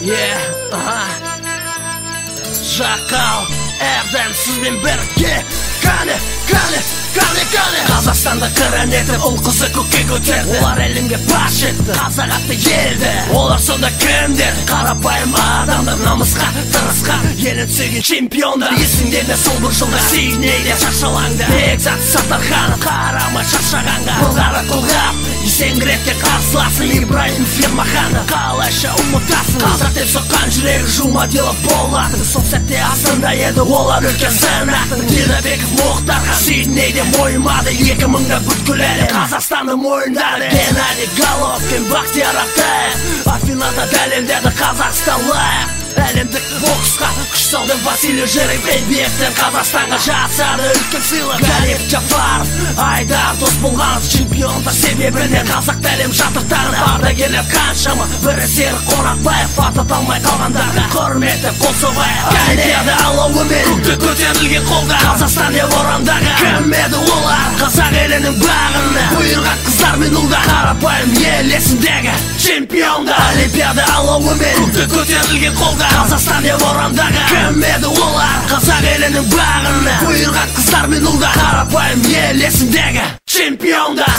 Шакал, Эрден сізбен бірге Қане Қазақстанда қыран етіп ұл қызы көкке көтерді. Олар әлемге паш етті, қазақ атты елді. Олар сонда кімдер? Қарапайым адамдар, намысқа, тырысқан, елін сүйген чемпиондар. Есіңде ме сол бір жылда Сиднейде шаршалаңда Бекзат Саттарханов қарамай шаршағанға. Бұлдары қолғап, есеңгіретке қарсыласын Ибраим Фермаханов. Қалайша ұмытасың, қазақ деп соққан жүрегі Жумадилов болатын. Сол сәтте астында еді олар үлкен сынақтың. Дидабеков Мұхтарға Сиднейде мойымады 2000-да бүткіл әлем Қазақстанды мойындады. Геннадий Головкин, Бақтияр Ақтаев Афинада дәлелдеді Қазақстан лайық. Әлемдік боксқа күш салды Василий Жеребьевтен Қазақстанға жасады үлкен сыйлық. Галиев Джафаров, Айдар Досболғанов чемпиондар себебінен қазақты әлем жатыртады. Ардагерлер қаншама, бірі Серік Қонақбаев аты талмай қалғандарға құрметті қол соғайық. Олимпиада алауымен көкте көтерілген қолда Қазақстан деп орандағы кім еді олар? Қазақ елінің бағына бұйырған қыздар мен ұлдар, қарапайым ел есіндегі чемпиондар. Олимпиада алауымен көкте көтерілген қолда Қазақстан деп орандағы кім еді олар? Қазақ елінің бағына бұйырған қыздар мен ұлдар, қарапайым ел есіндегі чемпиондар.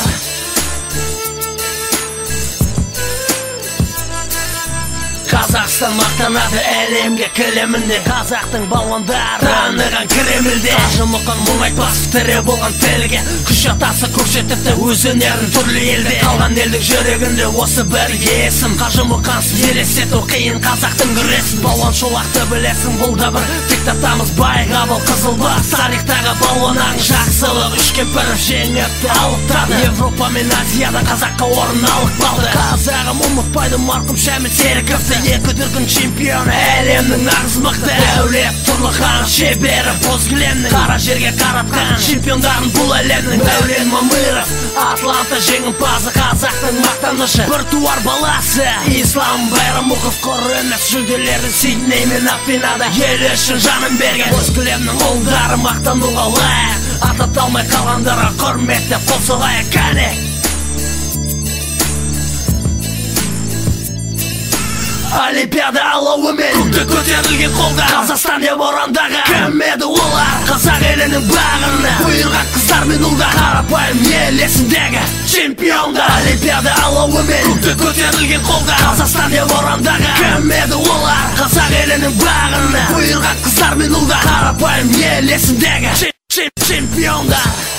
Қазақстан мақтанады әлемге кілемінде. Қазақтың балуандары таныған Кремльде. Қажымұқан мұңайтпасов тірі болған тілге күш атасы көрсетіпті өз өнерін түрлі елде. Қалған елдің жүрегінде осы бір есім. Қажымұқансыз елестету қиын қазақтың күресін. Балуан Шолақты білесің, бұл да бір диктатамыз Байғабыл Қызылбас. Тарихтағы балуанның жақсылық үш кемпіров жеңіпті алып тұрады. Европа мен Азияда қазаққа орын алып қалды. Қазағым ұмытпайды марқұм Шәміл Серіковті, екі дүркін чемпион әлемнің нағыз мықты. Дәулет Тұрлыхан шебері боз кілемнің қара жерге қаратқан чемпиондарын бұл әлемнің. Дәулет Мамыров Атланта жеңімпазы, қазақтың мақтанышы, бір туар баласы. Ислам Байрамуков құр емес жүлделерді Сидней мен Афинада ел үшін жанын берген. Боз кілемнің ұлдары мақтануға лайық, аты талмай қалғандарға құрметті қол соғайық. Қане Олимпиада алауымен көкте көтерілген қолда Қазақстан деп орандағы кім еді олар? Қазақ елінің бағына бұйырған қыздар мен ұлдар, қарапайым ел есіндегі чемпиондар. Олимпиада алауымен көкте көтерілген қолда Қазақстан деп орандағы кім еді олар? Қазақ елінің бағына бұйырған қыздар мен ұлдар, қарапайым ел есіндегі чемпиондар.